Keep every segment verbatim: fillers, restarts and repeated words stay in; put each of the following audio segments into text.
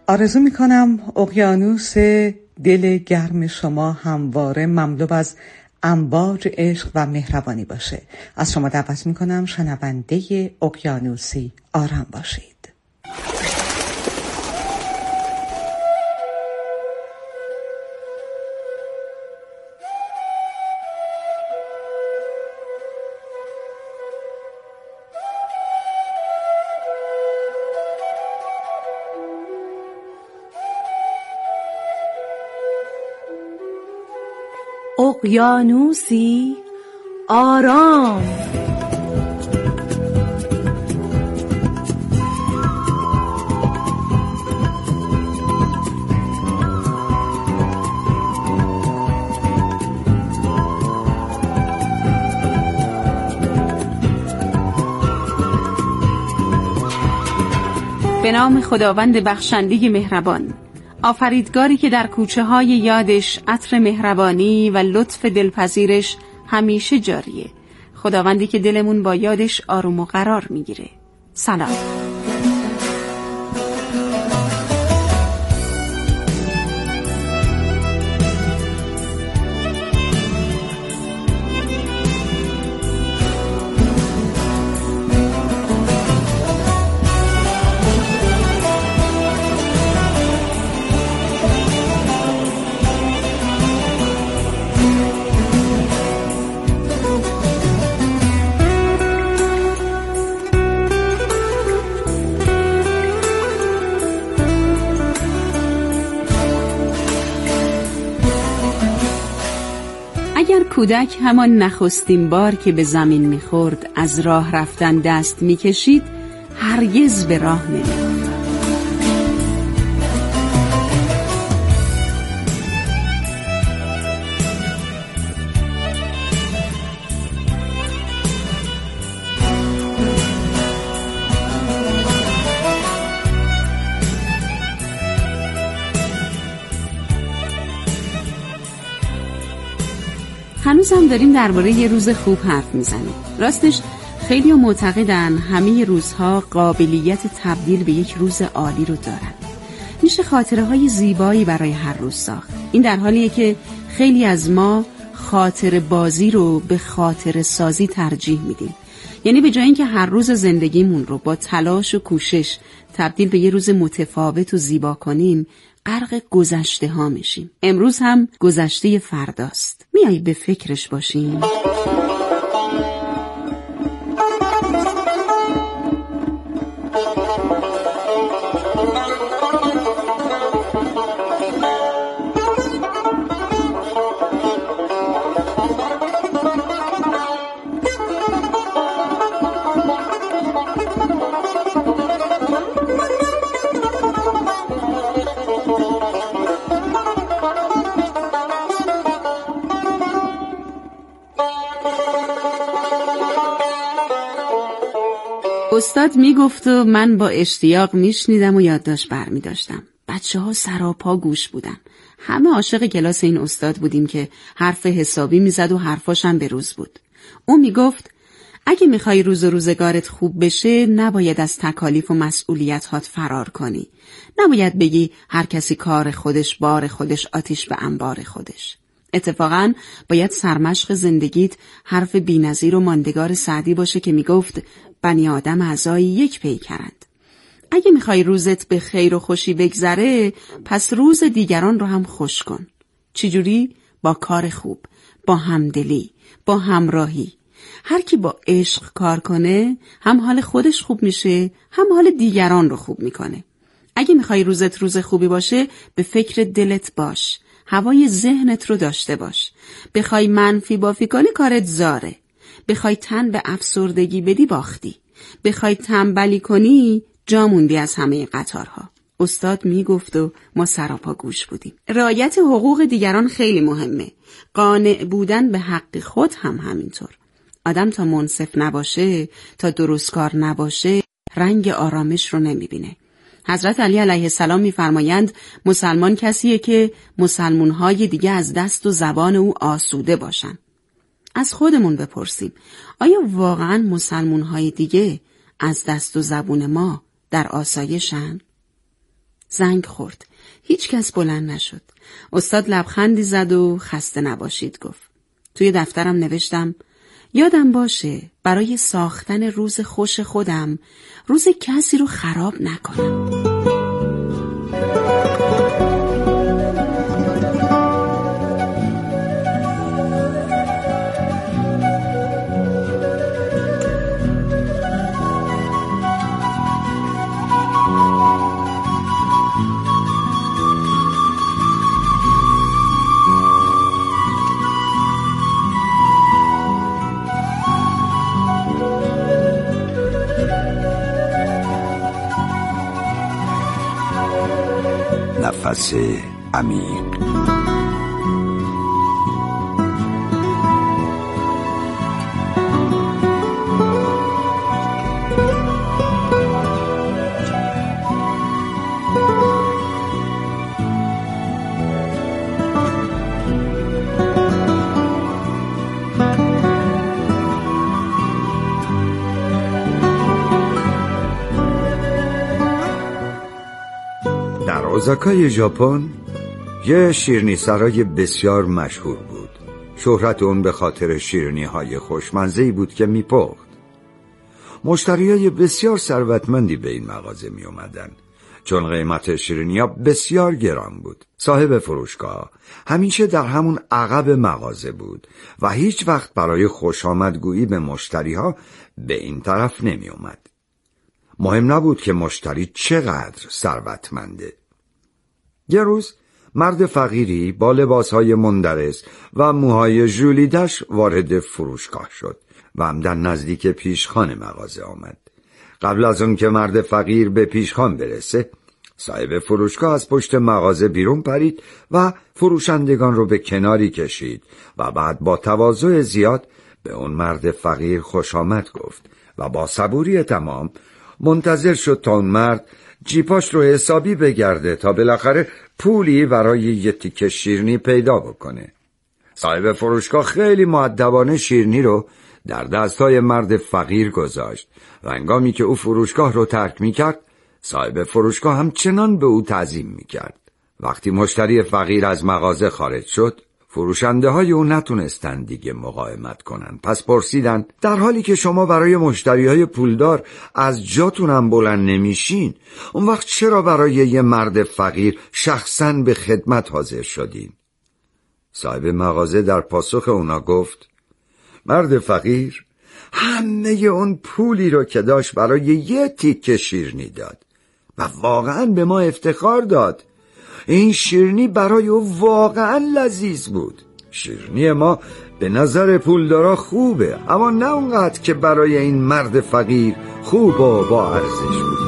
آرزو میکنم اقیانوس دل گرم شما همواره مملو از امواج عشق و مهربانی باشه. از شما دعوت میکنم شنونده اقیانوسی آرام باشید. اقیانوسی آرام. به نام خداوند بخشنده مهربان، آفریدگاری که در کوچه های یادش عطر مهربانی و لطف دلپذیرش همیشه جاریه. خداوندی که دلمون با یادش آروم و قرار میگیره. سلام. اگر کودک همان نخستین بار که به زمین می‌خورد از راه رفتن دست می‌کشید، هرگز به راه نمی‌افتاد. هنوز هم داریم درباره یه روز خوب حرف میزنیم. راستش خیلی ها معتقدن همه روزها قابلیت تبدیل به یک روز عالی رو دارن. میشه خاطره های زیبایی برای هر روز ساخت. این در حالیه که خیلی از ما خاطر بازی رو به خاطر سازی ترجیح میدیم. یعنی به جای اینکه هر روز زندگیمون رو با تلاش و کوشش تبدیل به یه روز متفاوت و زیبا کنیم، غرق گذشته ها میشیم. امروز هم گذشته فرداست. میایی به فکرش باشیم؟ استاد میگفت و من با اشتیاق میشنیدم و یادداشت برمی داشتم. بچه ها سراپا گوش بودن. همه عاشق کلاس این استاد بودیم که حرف حسابی میزد و حرفاش هم به روز بود. اون میگفت اگه میخوای روز و روزگارت خوب بشه، نباید از تکالیف و مسئولیت هات فرار کنی. نباید بگی هر کسی کار خودش، بار خودش، آتیش به انبار خودش. اتفاقاً باید سرمشق زندگیت حرف بی‌نظیر و ماندگار سعدی باشه که میگفت بنی آدم اعضای یک پیکرند. اگه میخوای روزت به خیر و خوشی بگذره، پس روز دیگران رو هم خوش کن. چجوری؟ با کار خوب، با همدلی، با همراهی. هر کی با عشق کار کنه، هم حال خودش خوب میشه، هم حال دیگران رو خوب میکنه. اگه میخوای روزت روز خوبی باشه، به فکر دلت باش. هوای ذهنت رو داشته باش. بخوای منفی بافی کنی کارت زاره. بخوای تن به افسردگی بدی باختی. بخوای تنبلی کنی جا موندی از همه قطارها. استاد میگفت و ما سراپا گوش بودیم. رعایت حقوق دیگران خیلی مهمه. قانع بودن به حق خود هم همینطور. آدم تا منصف نباشه، تا درستکار نباشه، رنگ آرامش رو نمیبینه. حضرت علی علیه السلام میفرمایند مسلمان کسیه که مسلمانهای دیگه از دست و زبان او آسوده باشن. از خودمون بپرسیم، آیا واقعاً مسلمانهای دیگه از دست و زبون ما در آسایشن؟ زنگ خورد. هیچ کس بلند نشد. استاد لبخندی زد و خسته نباشید گفت. توی دفترم نوشتم یادم باشه برای ساختن روز خوش خودم روز کسی رو خراب نکنم. نفس عمیق. در اوزاکای ژاپن یه شیرینی سرای بسیار مشهور بود. شهرت اون به خاطر شیرینی های خوشمزه‌ای بود که میپخت. مشتریای بسیار ثروتمندی به این مغازه می اومدن چون قیمت شیرینی ها بسیار گران بود. صاحب فروشگاه همیشه در همون عقب مغازه بود و هیچ وقت برای خوش آمدگویی به مشتری ها به این طرف نمی اومد. مهم نبود که مشتری چقدر ثروتمنده. یه روز مرد فقیری با لباسهای مندرس و موهای ژولیدش وارد فروشگاه شد و عمدن نزدیک پیشخان مغازه آمد. قبل از اون که مرد فقیر به پیشخان برسه، صاحب فروشگاه از پشت مغازه بیرون پرید و فروشندگان رو به کناری کشید و بعد با تواضع زیاد به اون مرد فقیر خوش آمد گفت و با صبوری تمام منتظر شد تا اون مرد جیباش رو حسابی بگرده تا بالاخره پولی برای یه تیکه شیرینی پیدا بکنه. صاحب فروشگاه خیلی مؤدبانه شیرینی رو در دستای مرد فقیر گذاشت و هنگامی که او فروشگاه رو ترک میکرد، صاحب فروشگاه همچنان به او تعظیم میکرد. وقتی مشتری فقیر از مغازه خارج شد، فروشنده های او نتونستن دیگه مقاومت کنن. پس پرسیدن در حالی که شما برای مشتری های پولدار از جاتونم بلند نمیشین، اون وقت چرا برای یه مرد فقیر شخصاً به خدمت حاضر شدین؟ صاحب مغازه در پاسخ اونا گفت مرد فقیر همه اون پولی رو که داشت برای یه تیکه شیرینی داد و واقعاً به ما افتخار داد. این شیرینی برای او واقعا لذیذ بود. شیرینی ما به نظر پولدارا خوبه، اما نه اونقدر که برای این مرد فقیر خوب و با ارزش بود.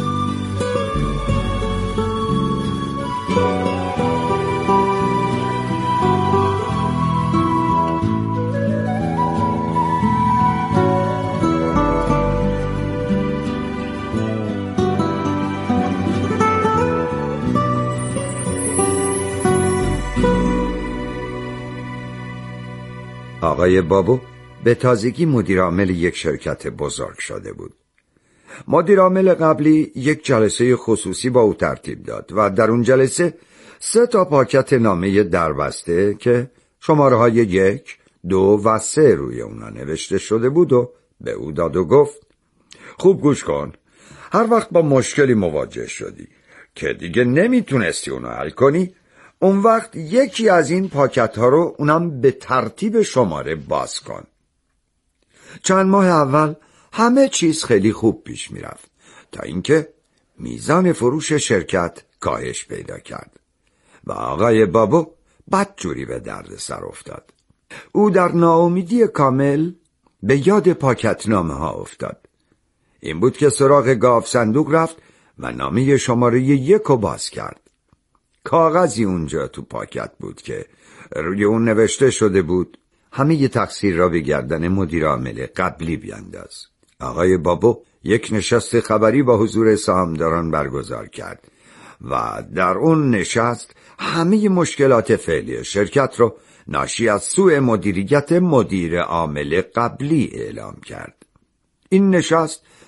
آقای بابو به تازگی مدیر عامل یک شرکت بزرگ شده بود. مدیر عامل قبلی یک جلسه خصوصی با او ترتیب داد و در اون جلسه سه تا پاکت نامه دربسته که شماره های یک، دو و سه روی اونا نوشته شده بود و به او داد و گفت خوب گوش کن، هر وقت با مشکلی مواجه شدی که دیگه نمیتونستی اونو حل کنی، اون وقت یکی از این پاکت ها رو اونم به ترتیب شماره باز کن. چند ماه اول همه چیز خیلی خوب پیش می رفت تا اینکه میزان فروش شرکت کاهش پیدا کرد و آقای بابو بدجوری به درد سر افتاد. او در ناامیدی کامل به یاد پاکت نامه ها افتاد. این بود که سراغ گاو صندوق رفت و نامه شماره یک رو باز کرد. کاغذی اونجا تو پاکت بود که روی اون نوشته شده بود همه ی تقصیر را به گردن مدیر عامل قبلی بیانداز. آقای بابو یک نشست خبری با حضور سهامداران برگزار کرد و در اون نشست همه مشکلات فعلی شرکت رو ناشی از سوء مدیریت مدیر عامل قبلی اعلام کرد. این نشست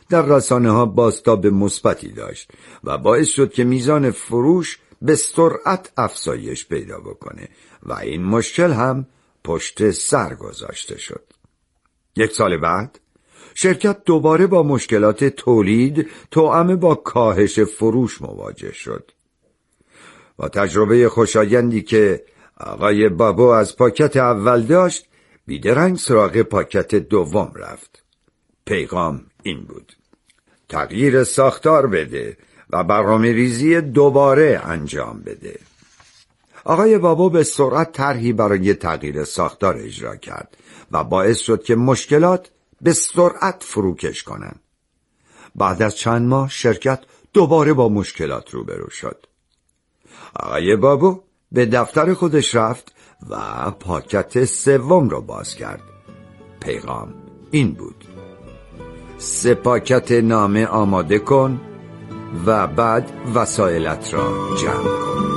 در رسانه ها بازتاب مثبتی داشت و باعث شد که میزان فروش به سرعت افزایش پیدا بکنه و این مشکل هم پشت سر گذاشته شد. یک سال بعد شرکت دوباره با مشکلات تولید توأم با کاهش فروش مواجه شد. با تجربه خوشایندی که آقای بابو از پاکت اول داشت، بیدرنگ سراغ پاکت دوم رفت. پیغام این بود: تغییر ساختار بده و برنامه ریزی دوباره انجام بده. آقای بابو به سرعت طرحی برای تغییر ساختار اجرا کرد و باعث شد که مشکلات به سرعت فروکش کنند. بعد از چند ماه شرکت دوباره با مشکلات روبرو شد. آقای بابو به دفتر خودش رفت و پاکت سوم را باز کرد. پیغام این بود: سه پاکت نامه آماده کن و بعد وسایلت را جمع کن.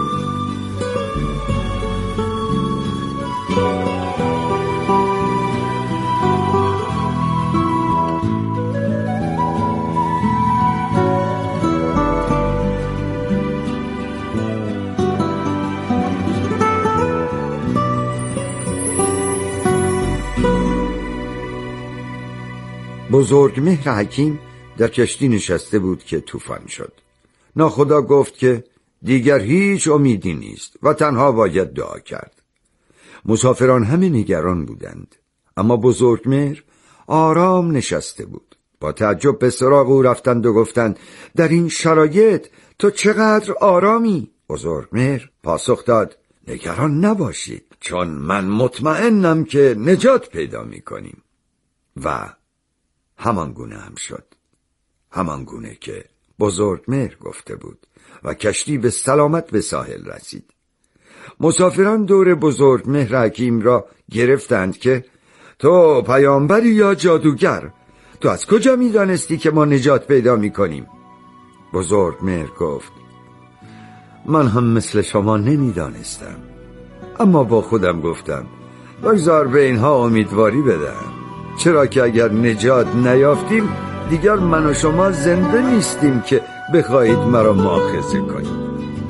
بزرگمهر حکیم در کشتی نشسته بود که طوفان شد. ناخدا گفت که دیگر هیچ امیدی نیست و تنها باید دعا کرد. مسافران همه نگران بودند، اما بزرگمهر آرام نشسته بود. با تعجب به سراغ او رفتند و گفتند: در این شرایط تو چقدر آرامی؟ بزرگمهر پاسخ داد: نگران نباشید، چون من مطمئنم که نجات پیدا می‌کنیم. و همان گونه هم شد، همان گونه که بزرگمهر گفته بود و کشتی به سلامت به ساحل رسید. مسافران دور بزرگمهر حکیم را گرفتند که تو پیامبری یا جادوگر؟ تو از کجا می دانستی که ما نجات پیدا می کنیم؟ بزرگمهر گفت: من هم مثل شما نمی دانستم، اما با خودم گفتم بگذار به اینها امیدواری بدم، چرا که اگر نجات نیافتیم دیگر من و شما زنده نیستیم که بخواهید مرا مؤاخذه کنید.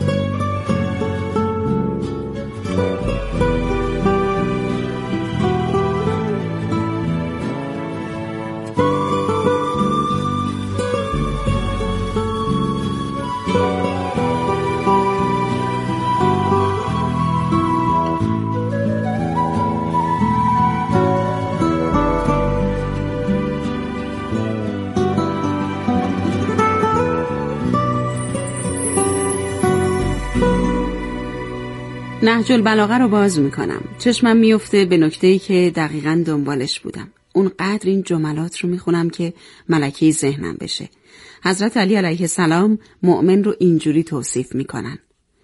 نهج البلاغه رو باز میکنم. چشمم میفته به نکته‌ای که دقیقاً دنبالش بودم. اونقدر این جملات رو میخونم که ملکه ذهنم بشه. حضرت علی علیه السلام مؤمن رو اینجوری توصیف میکنن: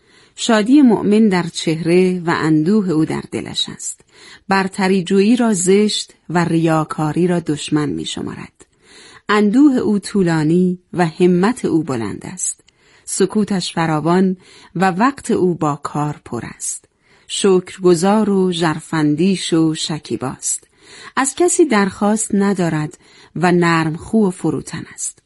شادی مؤمن در چهره و اندوه او در دلش است. برتری جویی را زشت و ریاکاری را دشمن میشمارد. اندوه او طولانی و همت او بلند است. سکوتش فراوان و وقت او با کار پر است. شکرگزار و ژرفاندیش و شکیباست. از کسی درخواست ندارد و نرم خو و فروتن است.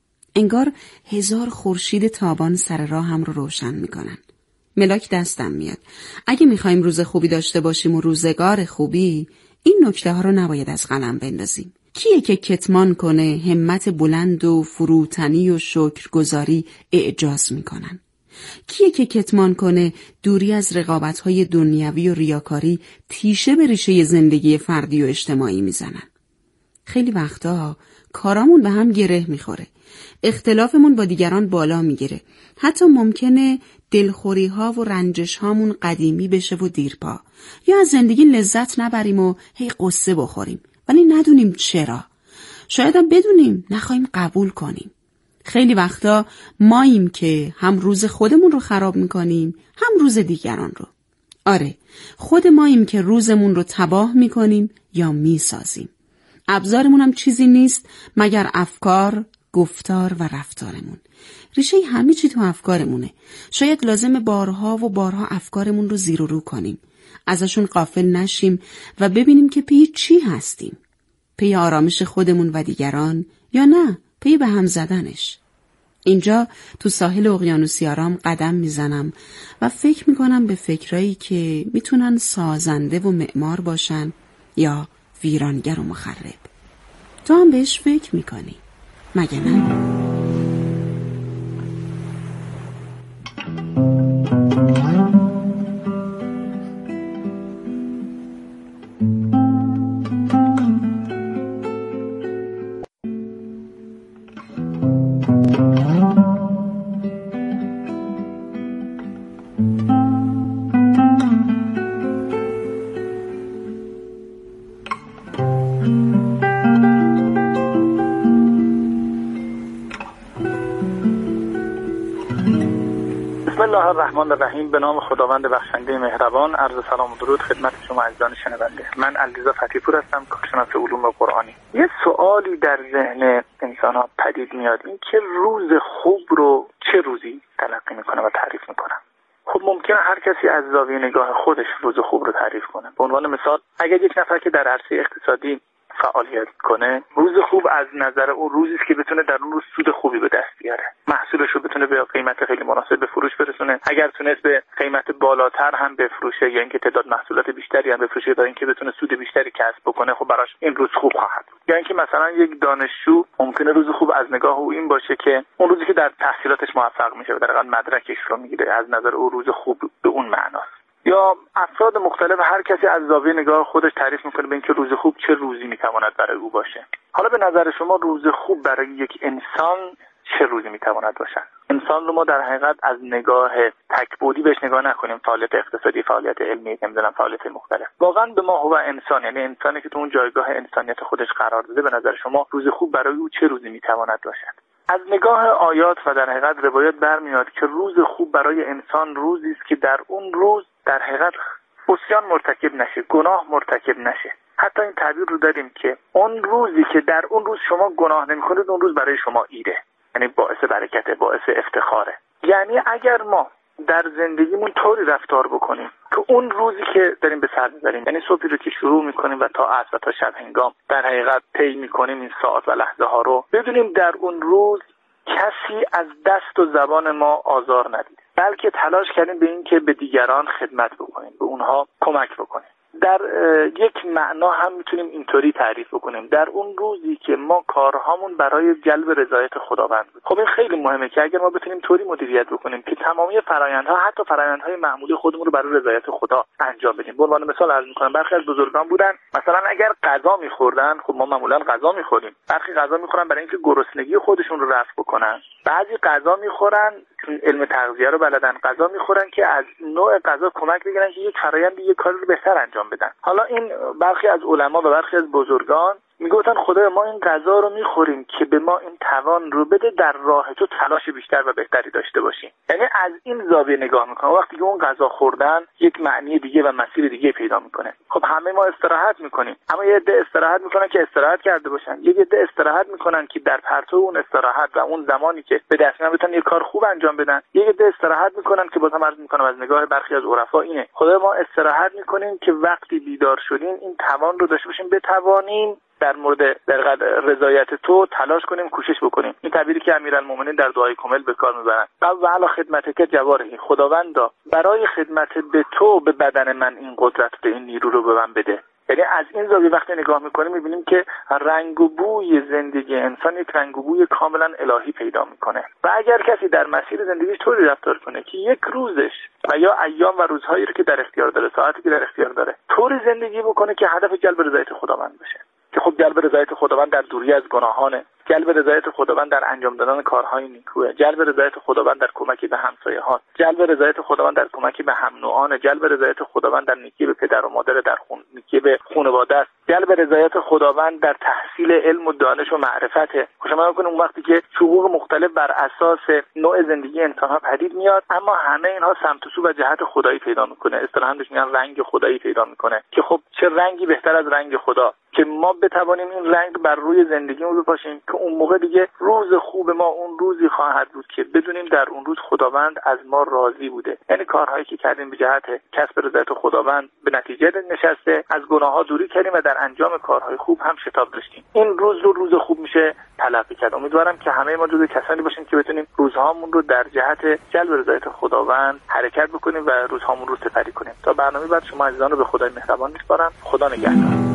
انگار هزار خورشید تابان سر راه هم رو روشن میکنن. ملاک دستم میاد. اگه میخوایم روز خوبی داشته باشیم و روزگار خوبی، این نکته ها رو نباید از قلم بندازیم. کیه که کتمان کنه همت بلند و فروتنی و شکرگزاری اعجاز میکنن؟ کیه که کتمان کنه دوری از رقابت‌های دنیوی و ریاکاری تیشه به ریشه زندگی فردی و اجتماعی میزنن؟ خیلی وقتا کارامون به هم گره میخوره. اختلافمون با دیگران بالا میگیره. حتی ممکنه دلخوری ها و رنجش هامون قدیمی بشه و دیرپا. یا از زندگی لذت نبریم و هی قصه بخوریم، ولی ندونیم چرا. شاید هم بدونیم نخواهیم قبول کنیم. خیلی وقتا ماییم که هم روز خودمون رو خراب میکنیم، هم روز دیگران رو. آره، خود ماییم که روزمون رو تباه میکنیم یا میسازیم. ابزارمون هم چیزی نیست مگر افکار، گفتار و رفتارمون. ریشه همه چی تو افکارمونه. شاید لازم بارها و بارها افکارمون رو زیر و رو کنیم، ازشون غافل نشیم و ببینیم که پی چی هستیم. پی آرامش خودمون و دیگران، یا نه پی به هم زدنش. اینجا تو ساحل اقیانوسی آرام قدم میزنم و فکر میکنم به فکرایی که میتونن سازنده و معمار باشن یا ویرانگر و مخرب. تو هم بهش فکر میکنی مگه نه؟ بسم الله الرحمن الرحیم. به نام خداوند بخشنده مهربان. عرض سلام و درود خدمت شما عزیزان شنونده. من علیرضا فتی‌پور هستم، کارشناس علوم قرآنی. یه سوالی در ذهن انسان‌ها پدید میاد، این که روز خوب رو چه روزی تلقی میکنه و تعریف میکنه. خب ممکنه هر کسی از زاویه نگاه خودش روز خوب رو تعریف کنه. به عنوان مثال اگر یک نفر که در عرصه اقتصادی فعالیت کنه، روز خوب از نظر اون روزی است که بتونه در اون روز سود خوبی به دست بیاره، محصولش رو بتونه به قیمت خیلی مناسب به فروش برسونه. اگر تونست به قیمت بالاتر هم بفروشه یا اینکه تعداد محصولات بیشتری هم بفروشه تا اینکه بتونه سود بیشتری کسب بکنه، خب براش این روز خوب خواهد بود. یا اینکه مثلا یک دانشجو ممکنه روز خوب از نگاه او این باشه که اون روزی که در تحصیلاتش موفق میشه و در واقع مدرکش رو میگیره، از نظر او روز خوب به اون معناست. یا افراد مختلف هر کسی از زاویه نگاه خودش تعریف میکنه به اینکه روز خوب چه روزی میتواند برای او باشه. حالا به نظر شما روز خوب برای یک انسان چه روزی میتواند باشه؟ انسان رو ما در حقیقت از نگاه تک‌بعدی بهش نگاه نکنیم، فعالیت اقتصادی، فعالیت علمی، نمیدونم فعالیت مختلف. واقعا به ما هو انسان، یعنی انسانی که تو اون جایگاه انسانیت خودش قرار داده، به نظر شما روز خوب برای او چه روزی میتواند باشد؟ از نگاه آیات و در حقیقت روایات برمیاد که روز خوب برای انسان روزی است که در اون روز در حقیقت عصیان مرتکب نشه، گناه مرتکب نشه. حتی این تعبیر رو داریم که اون روزی که در اون روز شما گناه نمی‌کنید، اون روز برای شما ایده، یعنی باعث برکته، باعث افتخاره. یعنی اگر ما در زندگیمون طوری رفتار بکنیم که اون روزی که داریم به سر می‌بریم، یعنی صبحی رو که شروع می‌کنیم و تا عصر و تا شب هنگام در حقیقت طی می‌کنیم این ساعات و لحظه ها رو، بدونیم در اون روز کسی از دست و زبان ما آزار ندید، بلکه تلاش کردیم به این که به دیگران خدمت بکنیم، به اونها کمک بکنیم. در یک معنا هم میتونیم اینطوری تعریف بکنیم، در اون روزی که ما کارهامون برای جلب رضایت خداوند بود. خب این خیلی مهمه که اگر ما بتونیم طوری مدیریت بکنیم که تمامی فرآیندها، حتی فرآیندهای معمولی خودمون رو برای رضایت خدا انجام بدیم. به عنوان مثال عرض می‌کنم برخی از بزرگان بودن، مثلا اگر غذا می‌خوردن، خب ما معمولا غذا می‌خوریم، برخی غذا می‌خورن برای اینکه گرسنگی خودشون رو رفع بکنن، بعضی غذا می‌خورن چون علم تغذیه رو بلدن، غذا می‌خورن که از نوع غذا کمک بگیرن که یک فرآیند یک کار رو بهتر انجام بدن. حالا این برخی از علما و برخی از بزرگان میگفتن خدای ما این غذا رو میخوریم که به ما این توان رو بده در راه تو تلاش بیشتر و بهتری داشته باشیم. یعنی از این زاویه نگاه میکنن. وقتی که اون غذا خوردن یک معنی دیگه و مسیر دیگه پیدا میکنه. خب همه ما استراحت میکنیم، اما یه عده استراحت میکنن که استراحت کرده باشن، یه عده استراحت میکنن که در پرتو اون استراحت و اون زمانی که به دست میارن بتونن یه کار خوب انجام بدن، یه عده استراحت میکنن که بازم عرض میکنم از نگاه برخی از عرفا اینه خدای ما استراحت میکنیم که وقتی بیدار شدیم این توان رو داشته باشیم، بتوانیم در مورد در رضایت تو تلاش کنیم، کوشش بکنیم. این تعبیری که امیرالمومنین در دعای کامل به کار میبرن، و علی خدمتک جوارحی، خداوندا برای خدمت به تو به بدن من این قدرت و این نیرو رو به من بده. یعنی از این زاویه وقتی نگاه میکنیم میبینیم که رنگ و بوی زندگی انسان یک رنگ و بوی کاملا الهی پیدا میکنه. و اگر کسی در مسیر زندگیش طوری رفتار کنه که یک روزش و یا ایام و روزهایی رو که در اختیار داره، ساعتی که در اختیار داره، طوری زندگی بکنه که هدف جلب رضایت خداوند باشه، که خب جلب رضایت خداوند در دوری از گناهانه، جلب رضایت خداوند در انجام دادن کارهای نیکوه، جلب رضایت خداوند در کمک به همسایه ها، جلب رضایت خداوند در کمک به هم نوعان، جلب رضایت خداوند در نیکی به پدر و مادر، در خون نیکی به خانواده است، جلب رضایت خداوند در تحصیل علم و دانش و معرفت. خوشا کنیم اون وقتی که حقوق مختلف بر اساس نوع زندگی انسان ها پدید میاد، اما همه اینها سمت و سو و جهت خدایی پیدا میکنه، اصطلاحاً بهش میگن رنگ خدایی پیدا میکنه، که خب چه رنگی بهتر از رنگ خدا که ما بتوانیم این رنگ بر روی زندگیمون بپاشیم که اون موقع دیگه روز خوب ما اون روزی خواهد بود که بدونیم در اون روز خداوند از ما راضی بوده. یعنی کارهایی که کردیم به جهت کسب رضایت خداوند به نتیجه نشسته، از گناه‌ها دوری کردیم و در انجام کارهای خوب هم شتاب داشتیم. این روز رو روز خوب میشه تلقی کرد. امیدوارم که همه ما جزو کسانی باشیم که بتونیم روزهامون رو در جهت جلب رضایت خداوند حرکت بکنیم و روزهامون رو سپری کنیم. تا برنامه بعد شما عزیزان رو به خدای مهربان میسپارم. خدا نگهدار.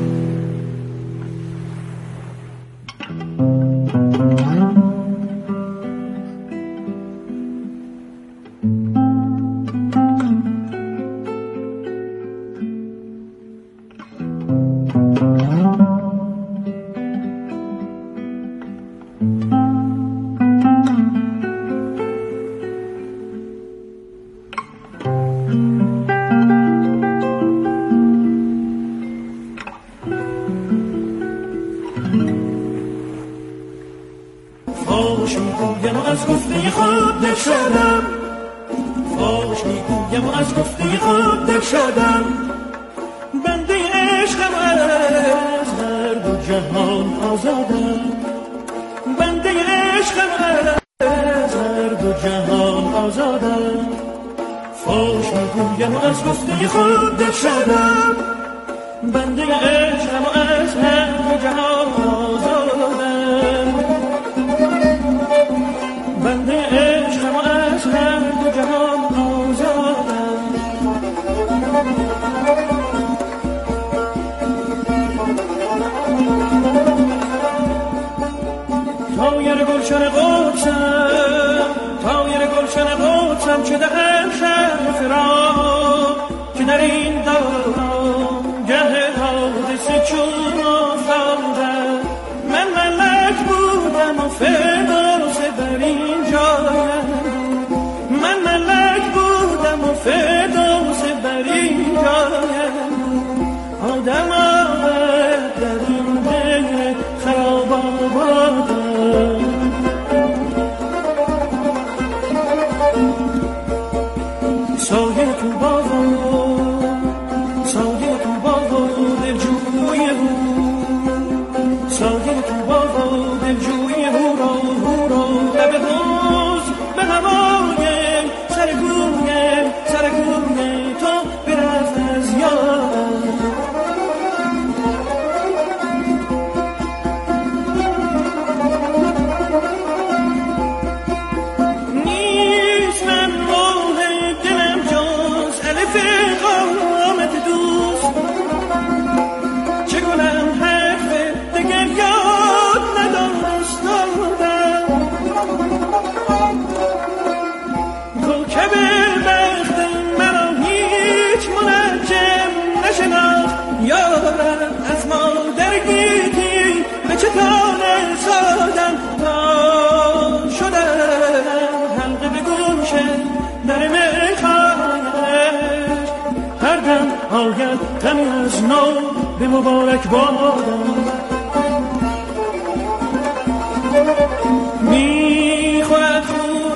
از گفته خود دل شدم، فاش میگویم و از گفته خود دل شدم، بنده عشقم از هر دو جهان آزادم، بنده عشقم از هر دو جهان آزادم، فاش میگویم و از گفته خود دل شدم، بنده عشقم از هر دو جهان آزادم، بنده عشقم از هر دو جهان آزادم. تایر گلشن قدسم، تایر گلشن قدسم، چه دهم شهر فراق که در این دوران گه حادثه چون آزادم. من ملک بودم و فردوس بر این جایم، من ملک بودم و فردوس بر این جایم، آدم آمد در این دل خراب آبادم. سایه تو بابا، سایه تو بابا دل جوی رو، سایه تو بابا دل جوی هورا هورا، لب روز به هوایم سرگویم سرگویم تو برفت از یادم. نیست من راه دلم جز الف قامت دوست، چه گلم حرف دگر یاد ندانستادم، کوکب بخت مرا هیچ منجم نشناخت یارم، از مادر گیتی به چتان سادم تا شدم حلقه به گوش در میخانه‌اش، هر دم آید دمی از نو به مبارک بادم. میخورد خون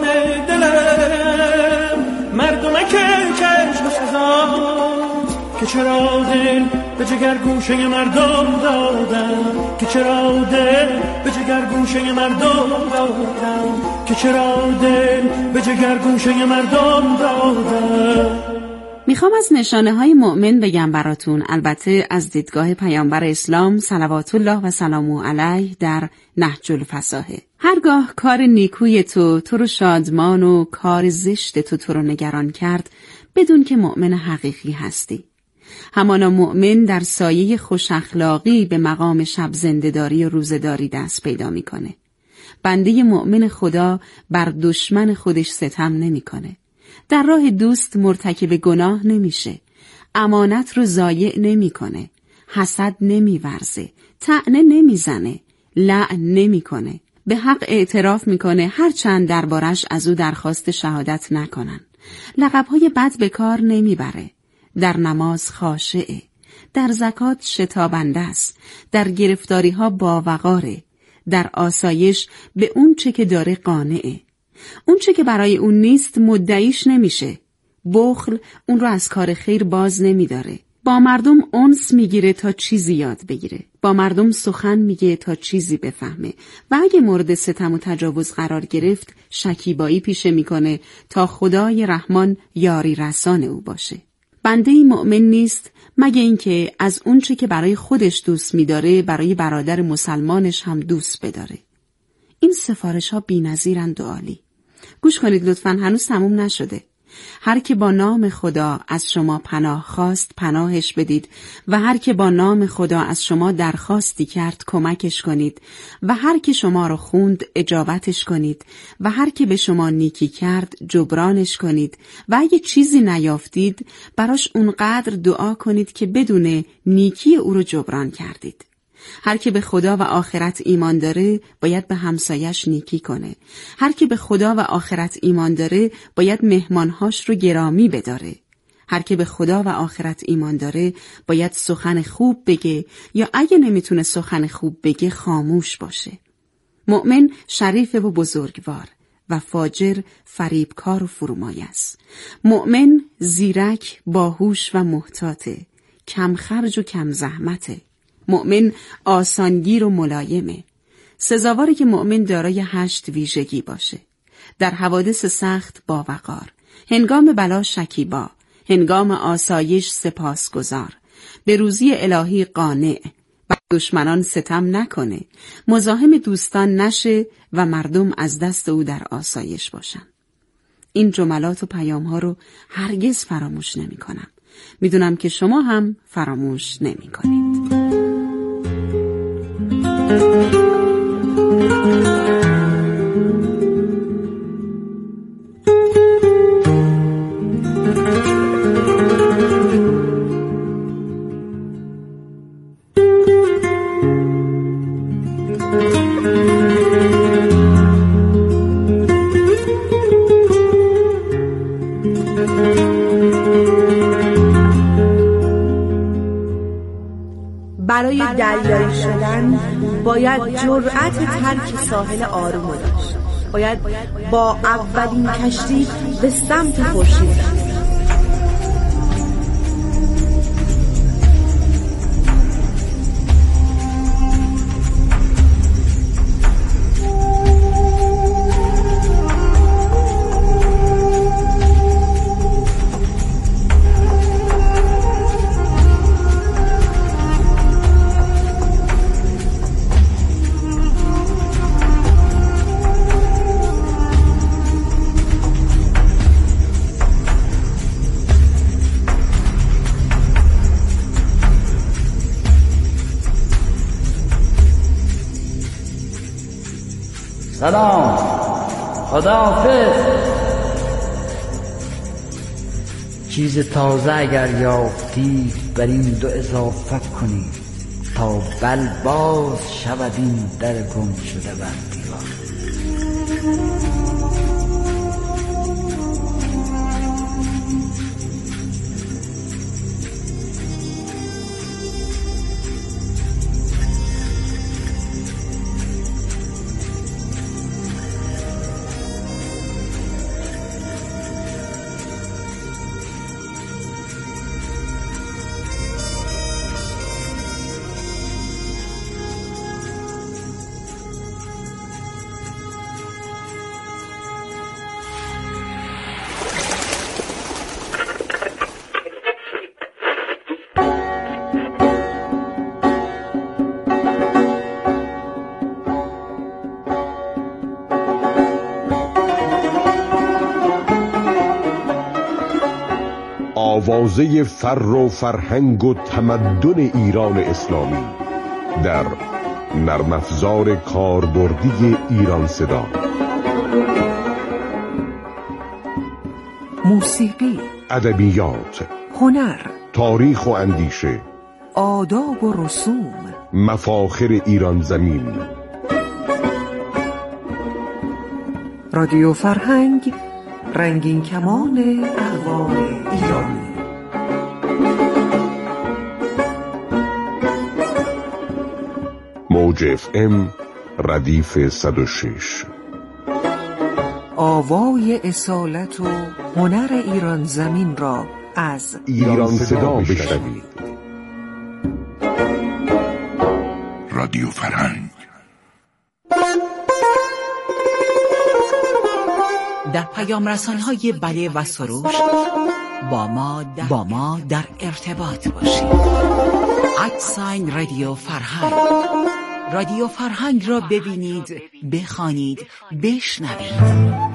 دلم مردمک چشم سزاست، که چرا دل به جگر گوشه مردم دادم، که چرا دل به جگر گوشه مردم دادم، که چرا دل به جگر گوشه مردم دادم. میخوام از نشانه های مؤمن بگم براتون، البته از دیدگاه پیامبر اسلام صلوات الله و سلامه علیه در نهج الفصاحه. هرگاه کار نیکوی تو تو رو شادمان و کار زشت تو تو رو نگران کرد، بدون که مؤمن حقیقی هستی. همانا مؤمن در سایه خوش اخلاقی به مقام شب زنده‌داری و روزه‌داری دست پیدا میکنه. بنده مؤمن خدا بر دشمن خودش ستم نمیکنه. در راه دوست مرتکب گناه نمیشه، امانت رو ضایع نمیکنه، حسد نمیورزه، طعنه نمیزنه، لعن نمیکنه، به حق اعتراف میکنه هرچند دربارش از او درخواست شهادت نکنن، لقبهای بد به کار نمیبره، در نماز خاشعه، در زکات شتابنده است، در گرفتاری ها باوقاره، در آسایش به اون چه که داره قانعه، اون چه که برای اون نیست مدعیش نمیشه، بخل اون رو از کار خیر باز نمیداره، با مردم انس میگیره تا چیزی یاد بگیره، با مردم سخن میگه تا چیزی بفهمه و اگه مورد ستم و تجاوز قرار گرفت شکیبایی پیشه میکنه تا خدای رحمان یاری رسان او باشه. بنده مؤمن نیست مگه اینکه از اونچه که برای خودش دوست می‌داره برای برادر مسلمانش هم دوست بداره. این سفارش ها بی‌نظیرند و عالی. گوش کنید لطفاً، هنوز تموم نشده. هر که با نام خدا از شما پناه خواست پناهش بدید و هر که با نام خدا از شما درخواستی کرد کمکش کنید و هر که شما رو خوند اجابتش کنید و هر که به شما نیکی کرد جبرانش کنید و اگه چیزی نیافتید براش اونقدر دعا کنید که بدون نیکی او رو جبران کردید. هر که به خدا و آخرت ایمان داره باید به همسایش نیکی کنه. هر که به خدا و آخرت ایمان داره باید مهمانهاش رو گرامی بداره. هر که به خدا و آخرت ایمان داره باید سخن خوب بگه یا اگه نمیتونه سخن خوب بگه خاموش باشه. مؤمن شریف و بزرگوار و فاجر فریبکار و فرومایه است. مؤمن زیرک، باهوش و محتاطه، کم خرج و کم زحمته. مؤمن آسانگیر و ملایمه. سزاواره که مؤمن دارای هشت ویژگی باشه. در حوادث سخت با وقار، هنگام بلا شکیبا، هنگام آسایش سپاسگزار، به روزی الهی قانع، و دشمنان ستم نکنه، مزاحم دوستان نشه و مردم از دست او در آسایش باشن. این جملات و پیام ها رو هرگز فراموش نمی کنم. میدونم که شما هم فراموش نمی کنید. برای دریایی شدن باید جرأت ترک ساحل آروم داشت. باید با اولین کشتی به سمت خورشید رفت. سلام، خداحافظ. چیز تازه اگر یافتید بر این دو اضافه کنید تا بل باز شود این در گم شده بر دیوار. آوازه فر و فرهنگ و تمدن ایران اسلامی در نرم افزار کاربردی ایران صدا. موسیقی، ادبیات، هنر، تاریخ و اندیشه، آداب و رسوم، مفاخر ایران زمین. رادیو فرهنگ، رنگین کمان اقوام ایرانی. موج اف ام ردیف صد و شش. آوای اصالت و هنر ایران زمین را از ایران صدا بشنوید. رادیو فرهنگ. در پیام رسان‌های بله و سروش با ما با ما در ارتباط باشید. ادساین رادیو فرهنگ. رادیو فرهنگ را ببینید، بخوانید، بشنوید.